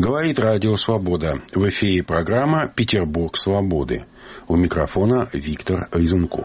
Говорит Радио Свобода. В эфире программа «Петербург свободы». У микрофона Виктор Резунков.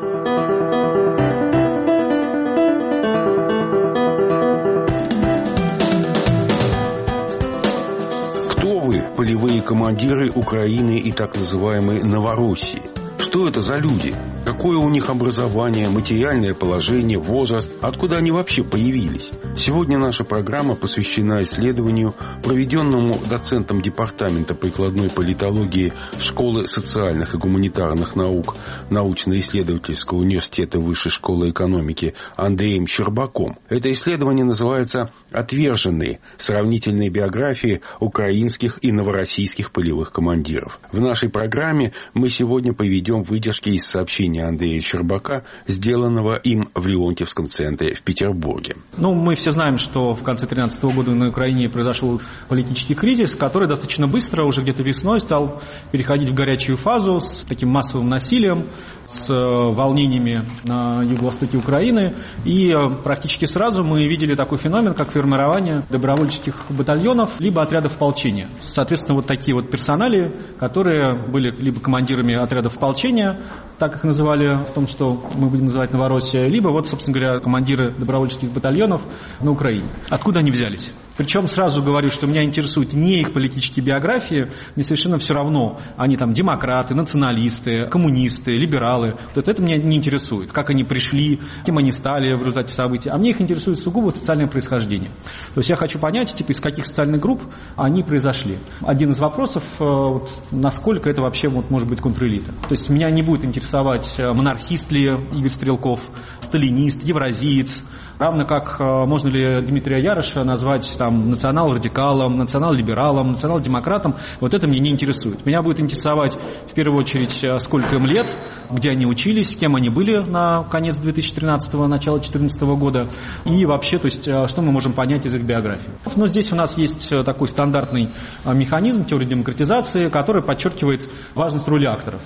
Кто вы, полевые командиры Украины и так называемой Новороссии? Что это за люди? Какое у них образование, материальное положение, возраст? Откуда они вообще появились? Сегодня наша программа посвящена исследованию, проведенному доцентом Департамента прикладной политологии Школы социальных и гуманитарных наук Научно-исследовательского университета Высшей школы экономики Андреем Щербаком. Это исследование называется «Отверженные. Сравнительные биографии украинских и новороссийских полевых командиров». В нашей программе мы сегодня приведем выдержки из сообщения Андрея Щербака, сделанного им в Леонтьевском центре в Петербурге. Мы все знаем, что в конце 2013 года на Украине произошел политический кризис, который достаточно быстро, уже где-то весной, стал переходить в горячую фазу с таким массовым насилием, с волнениями на юго-востоке Украины. И практически сразу мы видели такой феномен, как формирование добровольческих батальонов, либо отрядов ополчения. Соответственно, вот такие вот персонали, которые были либо командирами отрядов ополчения, так их называли в том, что мы будем называть Новороссия, либо вот, собственно говоря, командиры добровольческих батальонов на Украине. Откуда они взялись? Причем сразу говорю, что меня интересуют не их политические биографии, мне совершенно все равно, они там демократы, националисты, коммунисты, либералы. Вот это меня не интересует, как они пришли, кем они стали в результате событий, а мне их интересует сугубо социальное происхождение. То есть я хочу понять, из каких социальных групп они произошли. Один из вопросов, насколько это вообще может быть контрэлита. То есть меня не будет интересовать, монархист ли Игорь Стрелков, сталинист, евразиец, равно как можно ли Дмитрия Яроша назвать национал-радикалом, национал-либералом, национал-демократом. Вот это меня не интересует. Меня будет интересовать в первую очередь, сколько им лет, где они учились, кем они были на конец 2013-го, начало 2014 года и вообще, то есть, что мы можем понять из их биографии. Но здесь у нас есть такой стандартный механизм теории демократизации, который подчеркивает важность роли акторов,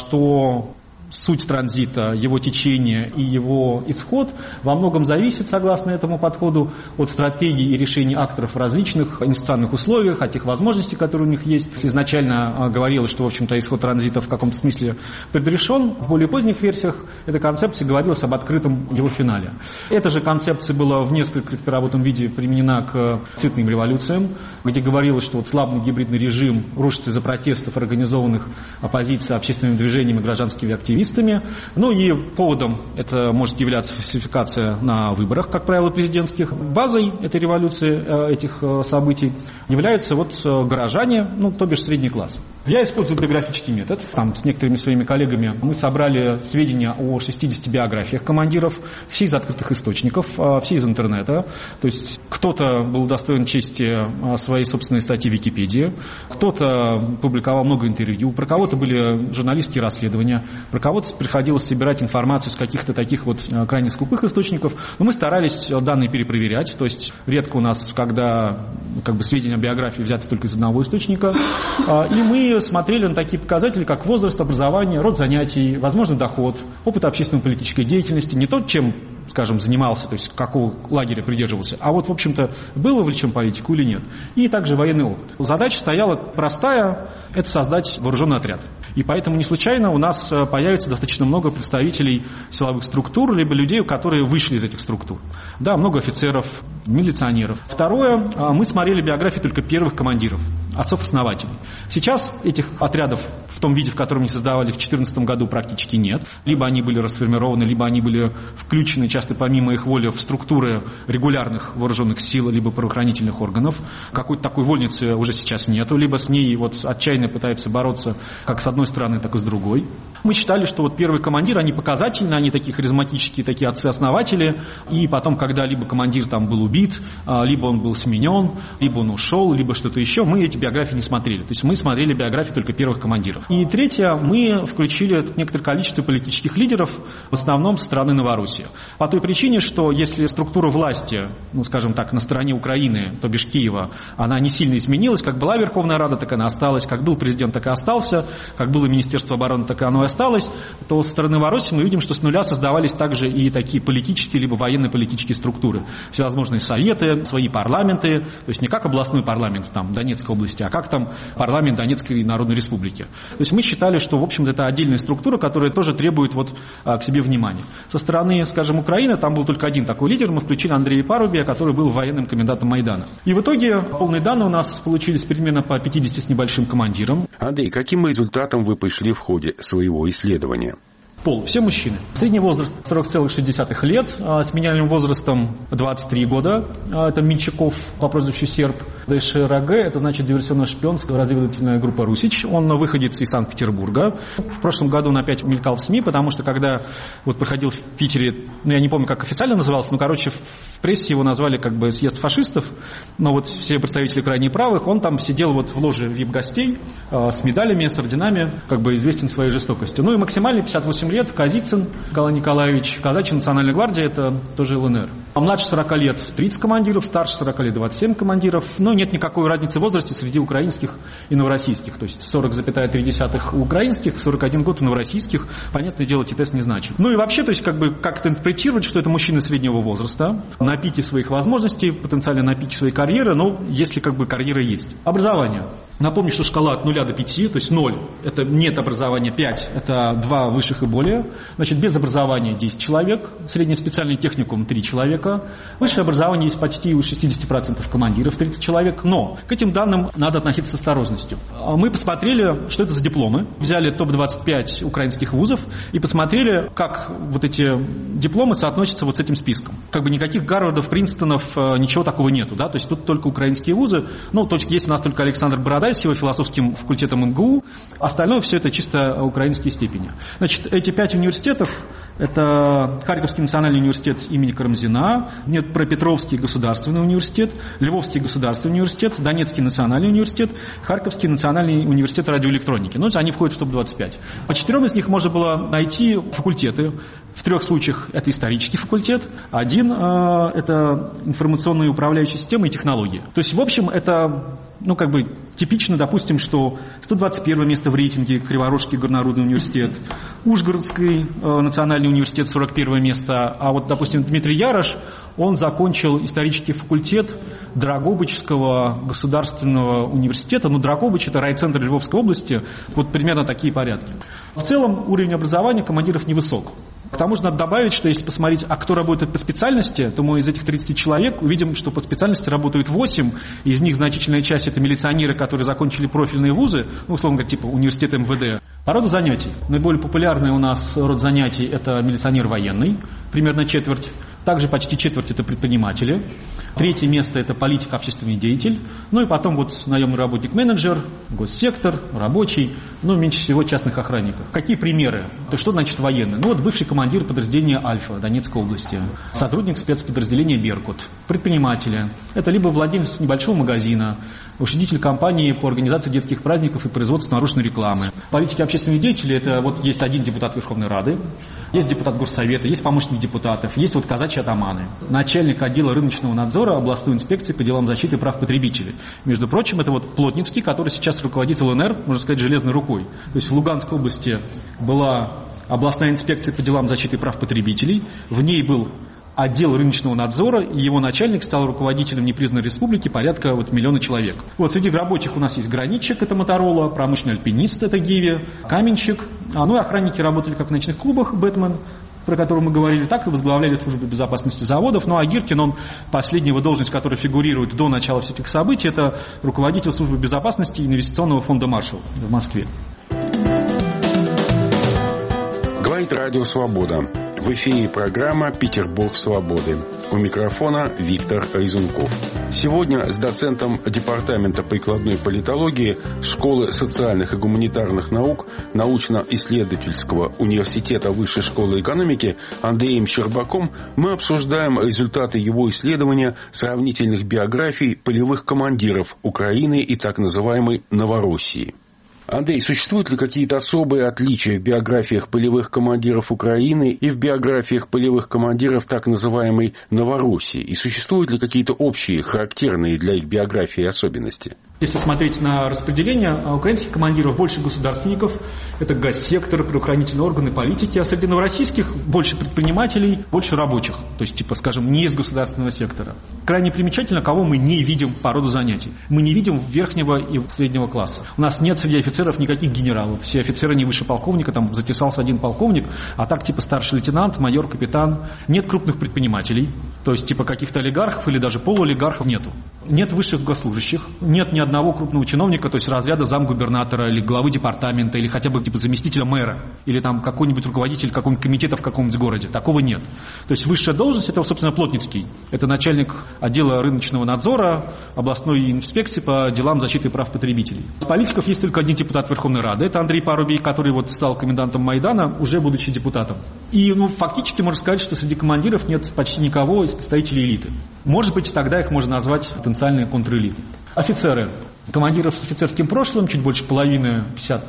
что суть транзита, его течение и его исход во многом зависит, согласно этому подходу, от стратегии и решений акторов в различных институциональных условиях, от тех возможностей, которые у них есть. Изначально говорилось, что, в общем-то, исход транзита в каком-то смысле предрешен. В более поздних версиях этой концепции говорилось об открытом его финале. Эта же концепция была в несколько переработанном виде применена к цветным революциям, где говорилось, что слабый гибридный режим рушится из-за протестов, организованных оппозицией, общественными движениями, гражданскими активистами. И поводом это может являться фальсификация на выборах, как правило, президентских. Базой этой революции, этих событий являются горожане, то бишь средний класс. Я использую этнографический метод. С некоторыми своими коллегами мы собрали сведения о 60 биографиях командиров, все из открытых источников, все из интернета. То есть кто-то был удостоен чести своей собственной статьи в Википедии, кто-то публиковал много интервью, про кого-то были журналистские расследования, про кого-то приходилось собирать информацию с каких-то таких крайне скупых источников. Но мы старались данные перепроверять. То есть редко у нас, когда сведения о биографии взяты только из одного источника. И мы смотрели на такие показатели, как возраст, образование, род занятий, возможный доход, опыт общественно-политической деятельности. Не то, чем, занимался, то есть какого лагеря придерживался, а в общем-то, был вовлечен в политику или нет. И также военный опыт. Задача стояла простая – это создать вооруженный отряд. И поэтому не случайно у нас появится достаточно много представителей силовых структур, либо людей, которые вышли из этих структур. Да, много офицеров, милиционеров. Второе, мы смотрели биографии только первых командиров, отцов-основателей. Сейчас этих отрядов в том виде, в котором они создавали в 2014 году, практически нет. Либо они были расформированы, либо они были включены, часто помимо их воли, в структуры регулярных вооруженных сил, либо правоохранительных органов. Какой-то такой вольницы уже сейчас нету, либо с ней отчаянно пытаются бороться как с одной стороны, так и с другой. Мы считали, что первые командиры, они показательны, они такие харизматические, такие отцы-основатели, и потом, когда либо командир был убит, либо он был сменен, либо он ушел, либо что-то еще, мы эти биографии не смотрели. То есть мы смотрели биографии только первых командиров. И третье, мы включили некоторое количество политических лидеров, в основном со стороны Новороссии. По той причине, что если структура власти, на стороне Украины, то бишь Киева, она не сильно изменилась, как была Верховная Рада, так она осталась, как был президент, так и остался, как было Министерство обороны, так и оно и осталось, то со стороны Новороссии мы видим, что с нуля создавались также и такие политические, либо военно-политические структуры. Всевозможные советы, свои парламенты, то есть не как областной парламент там, Донецкой области, а как там парламент Донецкой Народной Республики. То есть мы считали, что, в общем-то, это отдельная структура, которая тоже требует к себе внимания. Со стороны, скажем, Украины, там был только один такой лидер, мы включили Андрея Парубия, который был военным комендантом Майдана. И в итоге полные данные у нас получились примерно по 50 с небольшим командирам. Андрей, каким результатом вы пришли в ходе своего исследования? Пол. Все мужчины. Средний возраст 40,6 лет, с минимальным возрастом 23 года. Это Менчаков по прозвищу Серб. ДШРГ, это значит диверсионно-шпионская разведывательная группа «Русич». Он выходец из Санкт-Петербурга. В прошлом году он опять мелькал в СМИ, потому что когда проходил в Питере, я не помню, как официально назывался, в прессе его назвали как бы съезд фашистов, но все представители крайне правых, он там сидел в ложе вип-гостей с медалями, с орденами, как бы известен своей жестокостью. И максимальный 58 лет Казицын Николай Николаевич, казачья национальная гвардия, это тоже ЛНР. А младше 40 лет 30 командиров, старше 40 лет 27 командиров. Нет никакой разницы в возрасте среди украинских и новороссийских. То есть 40,3 у украинских, 41 год у новороссийских. Понятное дело, тест не значит. И вообще, то есть как это интерпретировать, что это мужчины среднего возраста, на пике своих возможностей, потенциально на пике своей карьеры, если карьера есть. Образование. Напомню, что шкала от 0 до 5, то есть 0 – это нет образования, 5 – это 2 высших и более. Значит, без образования 10 человек, среднеспециальный техникум 3 человека. Высшее образование есть почти у 60% командиров, 30 человек. Но к этим данным надо относиться с осторожностью. Мы посмотрели, что это за дипломы. Взяли топ-25 украинских вузов и посмотрели, как эти дипломы соотносятся с этим списком. Никаких Гарвардов, Принстонов, ничего такого нету. Да? То есть тут только украинские вузы. То есть есть у нас только Александр Бородай с его философским факультетом МГУ. Остальное все это чисто украинские степени. Значит, эти 5 университетов, это Харьковский национальный университет имени Карамзина, Днепропетровский государственный университет, Львовский государственный университет, Донецкий национальный университет, Харьковский национальный университет радиоэлектроники. Они входят в топ-25. По 4 из них можно было найти факультеты. В 3 случаях это исторический факультет, один это информационные управляющие системы и технологии. То есть, в общем, это типично, допустим, что 121 место в рейтинге Криворожский горнорудный университет, Ужгородский национальный университет 41 место, а допустим, Дмитрий Ярош, он закончил исторический факультет Драгобычского государственного университета. Драгобыч – это райцентр Львовской области, примерно такие порядки. В целом уровень образования командиров невысок. К тому же надо добавить, что если посмотреть, кто работает по специальности, то мы из этих 30 человек увидим, что по специальности работают 8, из них значительная часть это милиционеры, которые закончили профильные вузы, условно говоря, типа университет МВД. По роду занятий. Наиболее популярный у нас род занятий это милиционер военный, примерно четверть. Также почти четверть это предприниматели. 3 место это политик, общественный деятель. И потом наемный работник-менеджер, госсектор, рабочий, меньше всего частных охранников. Какие примеры? То что значит военный? Бывший командир подразделения «Альфа» Донецкой области, сотрудник спецподразделения «Беркут», предприниматели. Это либо владелец небольшого магазина, учредитель компании по организации детских праздников и производству наружной рекламы. Политики, общественные деятели, это есть один депутат Верховной Рады, есть депутат Горсовета, есть помощник депутатов, есть казачьи атаманы, начальник отдела рыночного надзора областной инспекции по делам защиты прав потребителей. Между прочим, это Плотницкий, который сейчас руководит ЛНР, можно сказать, железной рукой. То есть в Луганской области была областная инспекция по делам защиты прав потребителей, в ней был отдел рыночного надзора, и его начальник стал руководителем непризнанной республики, порядка 1 миллиона человек. Среди рабочих у нас есть гранитчик, это Моторола, промышленный альпинист, это Гиви, каменщик, и охранники работали как в ночных клубах, Бэтмен, про которого мы говорили, так и возглавляли службу безопасности заводов. А Гиркин, он последняя его должность, которая фигурирует до начала всех этих событий, это руководитель службы безопасности инвестиционного фонда «Маршалл» в Москве. Говорит Радио Свобода. В эфире программа «Петербург свободы». У микрофона Виктор Резунков. Сегодня с доцентом Департамента прикладной политологии Школы социальных и гуманитарных наук Научно-исследовательского университета Высшей школы экономики Андреем Щербаком мы обсуждаем результаты его исследования сравнительных биографий полевых командиров Украины и так называемой Новороссии. Андрей, существуют ли какие-то особые отличия в биографиях полевых командиров Украины и в биографиях полевых командиров так называемой Новороссии? И существуют ли какие-то общие, характерные для их биографии особенности? Если смотреть на распределение украинских командиров, больше государственников, это госсектор, правоохранительные органы, политики, а среди новороссийских больше предпринимателей, больше рабочих, то есть, скажем, не из государственного сектора. Крайне примечательно, кого мы не видим по роду занятий. Мы не видим верхнего и среднего класса. У нас нет среди офицеров никаких генералов. Все офицеры не выше полковника, там затесался один полковник, а так старший лейтенант, майор, капитан. Нет крупных предпринимателей, то есть каких-то олигархов или даже полуолигархов нету. Нет высших госслужащих, нет ни одного крупного чиновника, то есть разряда замгубернатора или главы департамента, или хотя бы заместителя мэра, или там какой-нибудь руководитель какого-нибудь комитета в каком-нибудь городе. Такого нет. То есть высшая должность — это, собственно, Плотницкий. Это начальник отдела рыночного надзора, областной инспекции по делам защиты прав потребителей. Из политиков есть только один депутат Верховной Рады. Это Андрей Парубий, который стал комендантом Майдана, уже будучи депутатом. И фактически можно сказать, что среди командиров нет почти никого из представителей элиты. Может быть, тогда их можно назвать потенциальной контрэлитой. Офицеры. Командиров с офицерским прошлым чуть больше половины,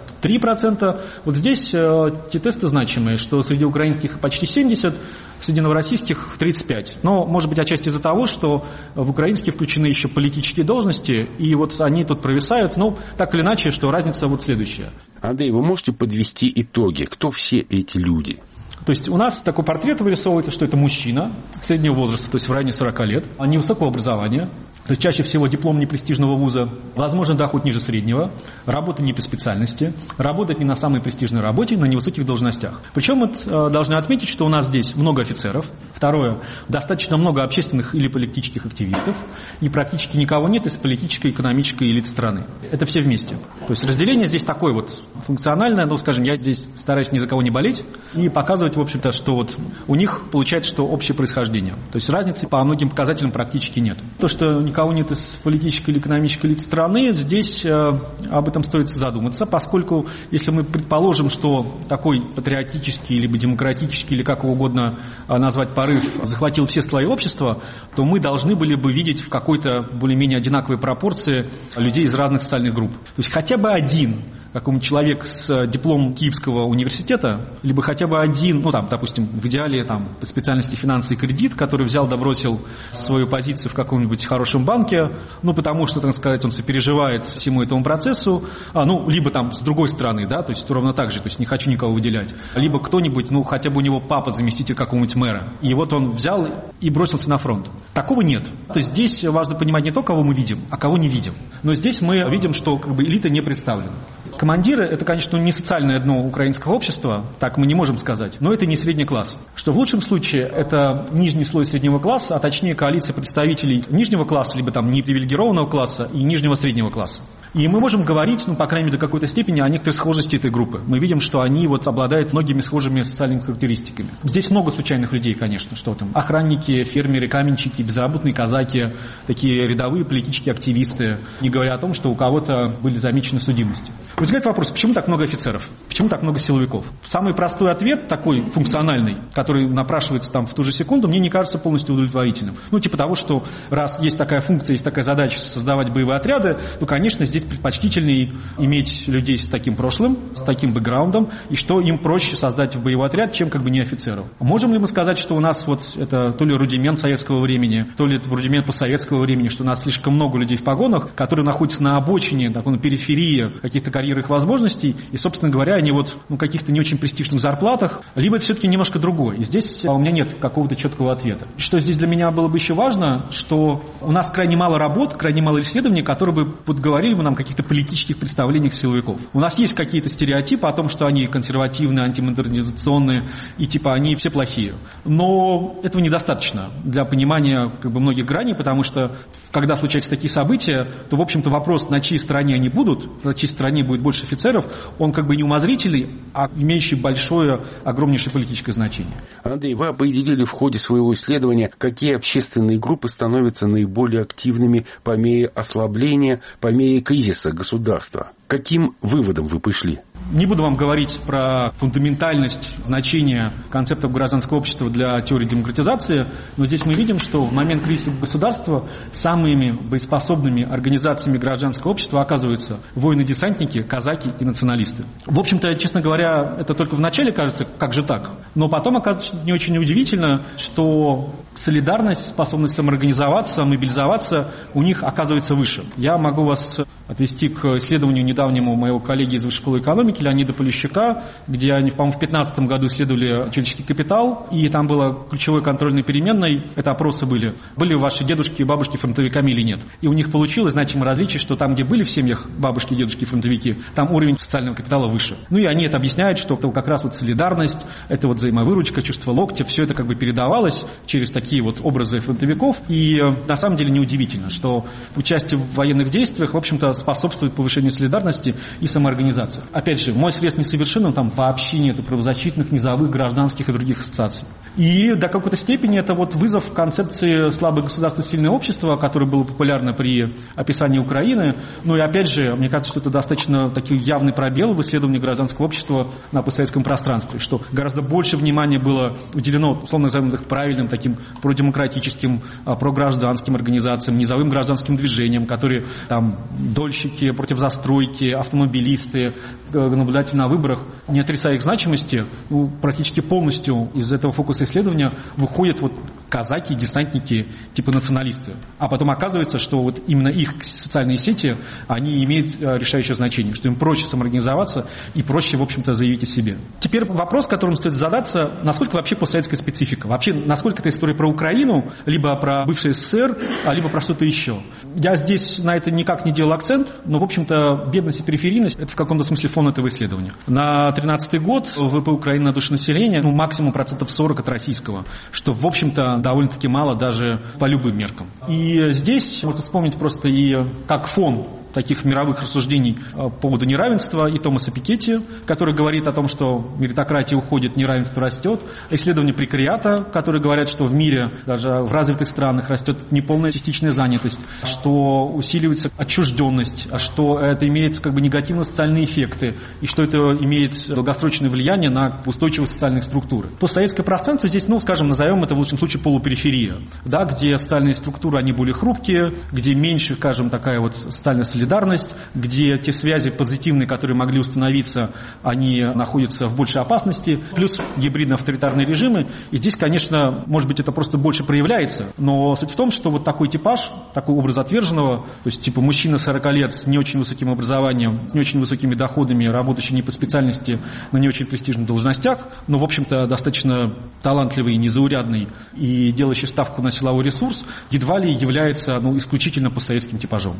53%. Вот здесь те тесты значимые, что среди украинских почти 70%, среди новороссийских 35%. Но, может быть, отчасти из-за того, что в украинские включены еще политические должности, и они тут провисают. Так или иначе, что разница следующая. Андрей, вы можете подвести итоги? Кто все эти люди? То есть у нас такой портрет вырисовывается, что это мужчина среднего возраста, то есть в районе 40 лет, невысокого образования, то есть чаще всего диплом непрестижного вуза, возможно, доход ниже среднего, работа не по специальности, работать не на самой престижной работе, на невысоких должностях. Причем мы должны отметить, что у нас здесь много офицеров. Второе, достаточно много общественных или политических активистов, и практически никого нет из политической и экономической элиты страны. Это все вместе. То есть разделение здесь такое функциональное, скажем, я здесь стараюсь ни за кого не болеть и показывать, в общем-то, что у них получается, что общее происхождение. То есть разницы по многим показателям практически нет. То, что никого нет из политической или экономической элиты страны, здесь об этом стоит задуматься, поскольку если мы предположим, что такой патриотический, либо демократический, или как угодно назвать порыв, захватил все слои общества, то мы должны были бы видеть в какой-то более-менее одинаковой пропорции людей из разных социальных групп. То есть хотя бы один какой-нибудь человек с дипломом Киевского университета, либо хотя бы один, допустим, в идеале по специальности финансы и кредит, который взял да бросил свою позицию в каком-нибудь хорошем банке, потому что, так сказать, он сопереживает всему этому процессу, либо с другой стороны, то есть ровно так же, то есть не хочу никого выделять, либо кто-нибудь, хотя бы у него папа заместитель какого-нибудь мэра, и он взял и бросился на фронт. Такого нет. То есть здесь важно понимать не то, кого мы видим, а кого не видим. Но здесь мы видим, что элита не представлена. Командиры – это, конечно, не социальное дно украинского общества, так мы не можем сказать, но это не средний класс. Что в лучшем случае это нижний слой среднего класса, а точнее коалиция представителей нижнего класса, либо непривилегированного класса и нижнего среднего класса. И мы можем говорить, по крайней мере, до какой-то степени о некоторой схожести этой группы. Мы видим, что они обладают многими схожими социальными характеристиками. Здесь много случайных людей, конечно, что там охранники, фермеры, каменщики, безработные казаки, такие рядовые политические активисты, не говоря о том, что у кого-то были замечены судимости. Возникает вопрос, почему так много офицеров? Почему так много силовиков? Самый простой ответ, такой функциональный, который напрашивается в ту же секунду, мне не кажется полностью удовлетворительным. Того, что раз есть такая функция, есть такая задача создавать боевые отряды, то, конечно, здесь предпочтительнее иметь людей с таким прошлым, с таким бэкграундом, и что им проще создать боевой отряд, чем не офицеров. Можем ли мы сказать, что у нас это то ли рудимент советского времени, то ли это рудимент постсоветского времени, что у нас слишком много людей в погонах, которые находятся на обочине, на периферии каких-то карьерных возможностей, и, собственно говоря, они каких-то не очень престижных зарплатах, либо это все-таки немножко другое. И здесь у меня нет какого-то четкого ответа. Что здесь для меня было бы еще важно, что у нас крайне мало работ, крайне мало исследований, которые бы говорили бы нам о каких-то политических представлениях силовиков. У нас есть какие-то стереотипы о том, что они консервативные, антимодернизационные, и они все плохие. Но этого недостаточно для понимания многих граней, потому что, когда случаются такие события, то, в общем-то, вопрос, на чьей стороне они будут, на чьей стороне будет больше офицеров, он не умозрительный, а имеющий большое, огромнейшее политическое значение. Андрей, вы определили в ходе своего исследования, какие общественные группы становятся наиболее активными по мере ослабления, по мере кризиса государства. Каким выводом вы пришли? Не буду вам говорить про фундаментальность значения концептов гражданского общества для теории демократизации, но здесь мы видим, что в момент кризиса государства самыми боеспособными организациями гражданского общества оказываются воины-десантники, казаки и националисты. В общем-то, честно говоря, это только в начале кажется, как же так? Но потом оказывается не очень удивительно, что солидарность, способность самоорганизоваться, мобилизоваться у них оказывается выше. Я могу вас отвести к исследованию недавнему моего коллеги из Высшей школы экономики Леонида Полищука, где они, по-моему, в 2015 году исследовали человеческий капитал, и там было ключевой контрольной переменной, это опросы были ваши дедушки и бабушки фронтовиками или нет. И у них получилось значимое различие, что там, где были в семьях бабушки, дедушки и фронтовики, там уровень социального капитала выше. Ну и они это объясняют, что это как раз вот солидарность, это вот взаимовыручка, чувство локтя, все это как бы передавалось через такие вот образы фронтовиков. И на самом деле неудивительно, что участие в военных действиях, в общем-то, способствует повышению солидарности и самоорганизации. Опять же, мой срез несовершенен, там вообще нету правозащитных, низовых, гражданских и других ассоциаций. И до какой-то степени это вот вызов концепции слабое государство, сильное общество, которое было популярно при описании Украины. Ну и опять же, мне кажется, что это достаточно такой явный пробел в исследовании гражданского общества на постсоветском пространстве, что гораздо больше внимания было уделено, условно назовем их правильным, таким продемократическим, програжданским организациям, низовым гражданским движениям, которые там дольщики, против застройки, автомобилисты, наблюдатели на выборах, не отрицая их значимости, практически полностью из этого фокуса исследования выходят вот казаки, десантники, типа националисты. А потом оказывается, что вот именно их социальные сети, они имеют решающее значение, что им проще самоорганизоваться и проще, в общем-то, заявить о себе. Теперь вопрос, которым стоит задаться, насколько вообще постсоветская специфика? Вообще, насколько это история про Украину, либо про бывший СССР, либо про что-то еще? Я здесь на это никак не делал акцент, но, в общем-то, бедность и периферийность – это в каком-то смысле фон этого исследования. На 2013 год ВВП Украины на душу населения, максимум 40% от российского, что, в общем-то, довольно-таки мало даже по любым меркам. И здесь можно вспомнить просто и как фон таких мировых рассуждений по поводу неравенства и Томаса Piketty, который говорит о том, что меритократия уходит, неравенство растет. Исследования Прекариата, которые говорят, что в мире, даже в развитых странах, растет неполная частичная занятость, что усиливается отчужденность, что это имеет как бы негативные социальные эффекты, и что это имеет долгосрочное влияние на устойчивость социальных структур. Постсоветское пространство здесь, скажем, назовем это в лучшем случае полупериферия, да, где социальные структуры, они более хрупкие, где меньше, скажем, такая вот социальная солидарность, где те связи позитивные, которые могли установиться, они находятся в большей опасности, плюс гибридно-авторитарные режимы. И здесь, конечно, может быть, это просто больше проявляется, но суть в том, что вот такой типаж, такой образ отверженного, то есть типа мужчина 40 лет с не очень высоким образованием, с не очень высокими доходами, работающий не по специальности, на не очень престижных должностях, но, в общем-то, достаточно талантливый, незаурядный и делающий ставку на силовой ресурс, едва ли является исключительно постсоветским типажом.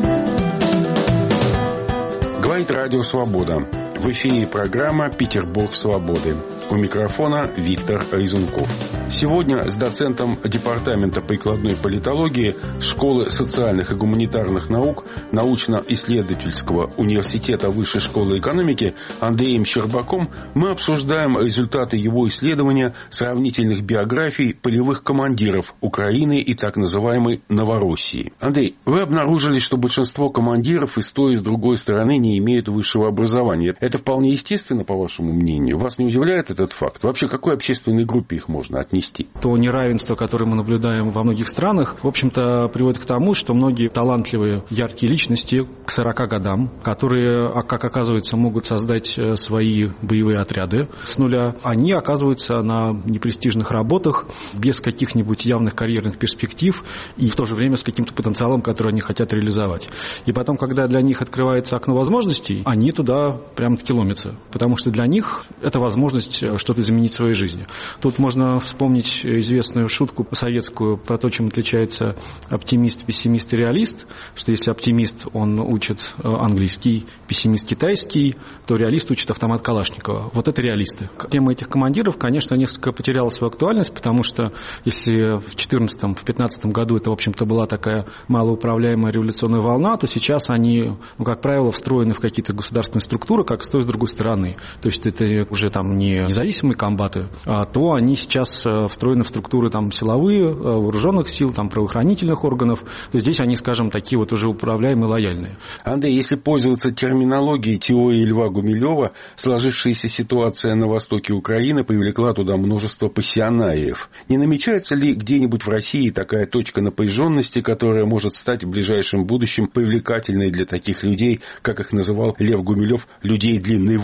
Говорит Радио Свобода. В эфире программа «Петербург свободы». У микрофона Виктор Резунков. Сегодня с доцентом Департамента прикладной политологии Школы социальных и гуманитарных наук Научно-исследовательского университета Высшей школы экономики Андреем Щербаком мы обсуждаем результаты его исследования сравнительных биографий полевых командиров Украины и так называемой Новороссии. Андрей, вы обнаружили, что большинство командиров и с той, и с другой стороны не имеют высшего образования. Это вполне естественно, по вашему мнению? Вас не удивляет этот факт? Вообще, к какой общественной группе их можно отнести? То неравенство, которое мы наблюдаем во многих странах, в общем-то, приводит к тому, что многие талантливые, яркие личности к 40 годам, которые, как оказывается, могут создать свои боевые отряды с нуля, они оказываются на непрестижных работах, без каких-нибудь явных карьерных перспектив и в то же время с каким-то потенциалом, который они хотят реализовать. И потом, когда для них открывается окно возможностей, они туда прямо-таки ломятся, потому что для них это возможность что-то изменить в своей жизни. Тут можно вспомнить известную шутку советскую про то, чем отличается оптимист, пессимист и реалист, что если оптимист, он учит английский, пессимист китайский, то реалист учит автомат Калашникова. Вот это реалисты. Тема этих командиров, конечно, несколько потеряла свою актуальность, потому что если в 2014-2015 году это, в общем-то, была такая малоуправляемая революционная волна, то сейчас они, как правило, встроены в какие-то государственные структуры, как с той, с другой стороны. То есть это уже там не независимые комбаты, а то они сейчас встроены в структуры там силовые, вооруженных сил, там правоохранительных органов. То есть здесь они, скажем, такие вот уже управляемые, лояльные. Андрей, если пользоваться терминологией теории Льва Гумилева, сложившаяся ситуация на востоке Украины привлекла туда множество пассионариев. Не намечается ли где-нибудь в России такая точка напряженности, которая может стать в ближайшем будущем привлекательной для таких людей, как их называл Лев Гумилев, людей длинной воли?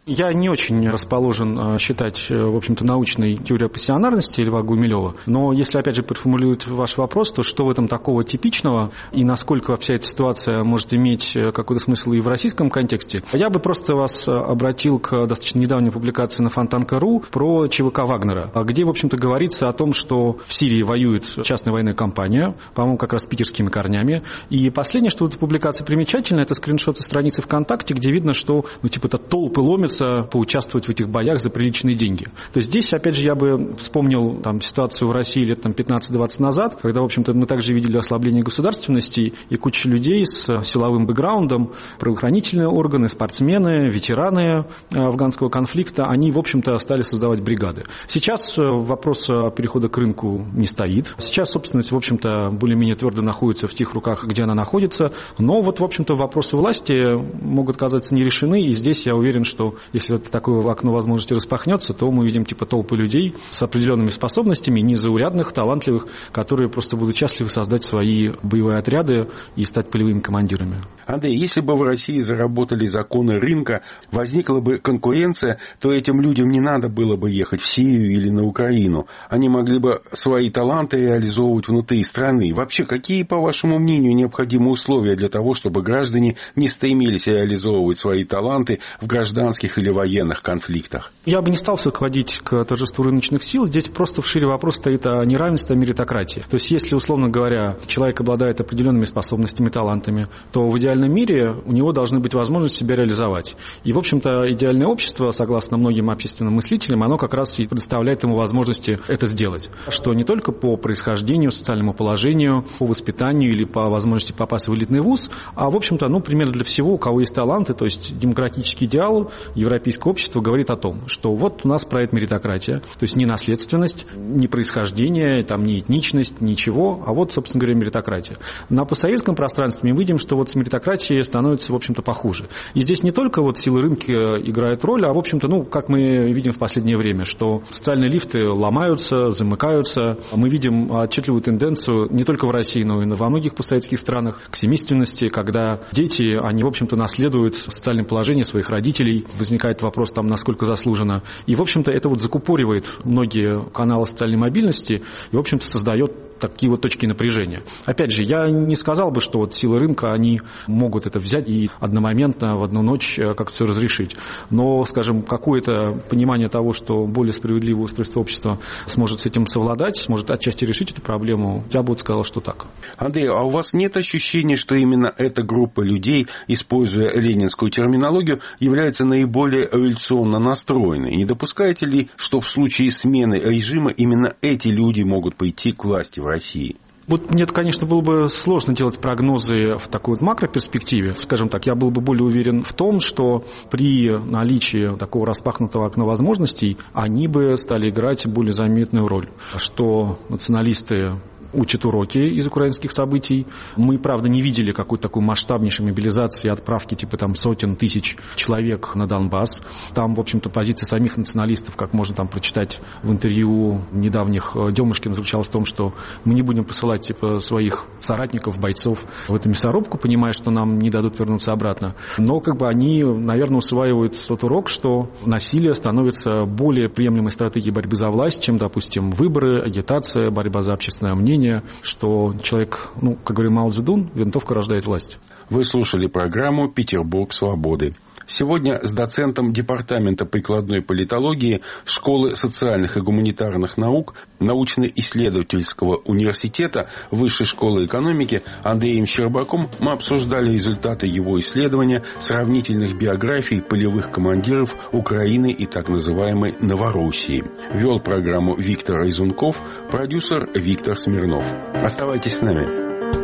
Я не очень расположен считать, в общем-то, научной теорией пассионарности Льва Гумилева, но если, опять же, переформулировать ваш вопрос, то что в этом такого типичного и насколько вся эта ситуация может иметь какой-то смысл и в российском контексте, я бы просто вас обратил к достаточно недавней публикации на Фонтанка.ру про ЧВК Вагнера, где, в общем-то, говорится о том, что в Сирии воюет частная военная компания, по-моему, как раз с питерскими корнями, и последнее, что в этой публикации примечательно, это скриншот со страницы ВКонтакте, где видно, что, это толпы ломятся поучаствовать в этих боях за приличные деньги. То есть здесь, опять же, я бы вспомнил ситуацию в России лет 15-20 назад, когда, в общем-то, мы также видели ослабление государственности и куча людей с силовым бэкграундом, правоохранительные органы, спортсмены, ветераны афганского конфликта, они, в общем-то, стали создавать бригады. Сейчас вопрос перехода к рынку не стоит. Сейчас собственность, в общем-то, более-менее твердо находится в тех руках, где она находится, но в общем-то, вопросы власти могут казаться не решены, и здесь я уверен, что если это такое окно возможности распахнется, то мы видим толпы людей с определенными способностями, незаурядных, талантливых, которые просто будут счастливы создать свои боевые отряды и стать полевыми командирами. Андрей, если бы в России заработали законы рынка, возникла бы конкуренция, то этим людям не надо было бы ехать в Сирию или на Украину. Они могли бы свои таланты реализовывать внутри страны. Вообще, какие, по вашему мнению, необходимы условия для того, чтобы граждане не стремились реализовывать свои таланты в гражданских или военных конфликтах? Я бы не стал все кладить к торжеству рыночных сил. Здесь просто вшире вопрос стоит о неравенстве, о меритократии. То есть, если, условно говоря, человек обладает определенными способностями, талантами, то в идеальном мире у него должны быть возможности себя реализовать. И, в общем-то, идеальное общество, согласно многим общественным мыслителям, оно как раз и предоставляет ему возможности это сделать. Что не только по происхождению, социальному положению, по воспитанию или по возможности попасть в элитный вуз, а, в общем-то, примерно для всего, у кого есть таланты, то есть демократический идеал европейского общества говорит о том, что вот у нас правит меритократия, то есть не наследственность, не происхождение, не этничность, ничего, а вот, собственно говоря, меритократия. На постсоветском пространстве мы видим, что с меритократией становится, в общем-то, похуже. И здесь не только силы рынка играют роль, а, в общем-то, как мы видим в последнее время, что социальные лифты ломаются, замыкаются. Мы видим отчетливую тенденцию не только в России, но и во многих постсоветских странах к семейственности, когда дети, они, в общем-то, наследуют социальное положение своих родителей. Возникает вопрос, насколько заслуженно. И, в общем-то, это закупоривает многие каналы социальной мобильности и, в общем-то, создает такие точки напряжения. Опять же, я не сказал бы, что силы рынка, они могут это взять и одномоментно в одну ночь как-то все разрешить. Но, скажем, какое-то понимание того, что более справедливое устройство общества сможет с этим совладать, сможет отчасти решить эту проблему, я бы сказал, что так. Андрей, а у вас нет ощущения, что именно эта группа людей, используя ленинскую терминологию, является наиболее революционно настроенной? Не допускаете ли, что в случае смены режима именно эти люди могут прийти к власти в России? Мне, конечно, было бы сложно делать прогнозы в такой макроперспективе. Скажем так, я был бы более уверен в том, что при наличии такого распахнутого окна возможностей они бы стали играть более заметную роль. Что националисты учат уроки из украинских событий. Мы, правда, не видели какой-то такой масштабнейшей мобилизации, отправки сотен тысяч человек на Донбасс. Там, в общем-то, позиция самих националистов, как можно прочитать в интервью недавних Демушкина, заключалась в том, что мы не будем посылать своих соратников, бойцов в эту мясорубку, понимая, что нам не дадут вернуться обратно. Но они, наверное, усваивают тот урок, что насилие становится более приемлемой стратегией борьбы за власть, чем, допустим, выборы, агитация, борьба за общественное мнение, что человек, как говорит Мао Цзэдун, винтовка рождает власть. Вы слушали программу «Петербург свободы». Сегодня с доцентом Департамента прикладной политологии Школы социальных и гуманитарных наук Научно-исследовательского университета Высшей школы экономики Андреем Щербаком мы обсуждали результаты его исследования сравнительных биографий полевых командиров Украины и так называемой Новороссии. Вел программу Виктор Изунков, продюсер Виктор Смирнов. Оставайтесь с нами.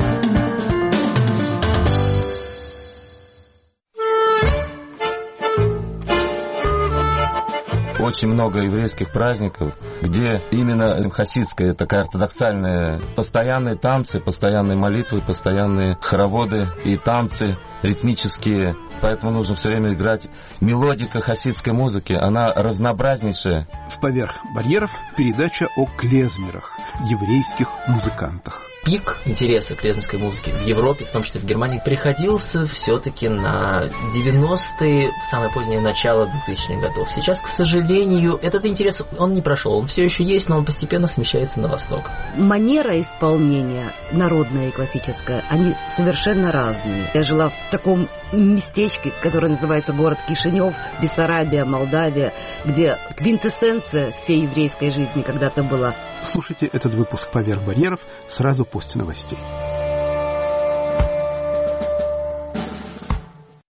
Очень много еврейских праздников, где именно хасидская, такая ортодоксальная, постоянные танцы, постоянные молитвы, постоянные хороводы и танцы ритмические. Поэтому нужно все время играть. Мелодика хасидской музыки, она разнообразнейшая. В «Поверх барьеров» передача о клезмерах, еврейских музыкантах. пик интереса к клезмерской музыке в Европе, в том числе в Германии, приходился все-таки на 90-е, самое позднее начало 2000-х годов. Сейчас, к сожалению, этот интерес, он не прошел. Он все еще есть, но он постепенно смещается на восток. Манера исполнения, народная и классическая, они совершенно разные. Я жила в таком местечке, которое называется город Кишинев, Бессарабия, Молдавия, где квинтэссенция всей еврейской жизни когда-то была. Слушайте этот выпуск «Поверх барьеров» сразу после новостей.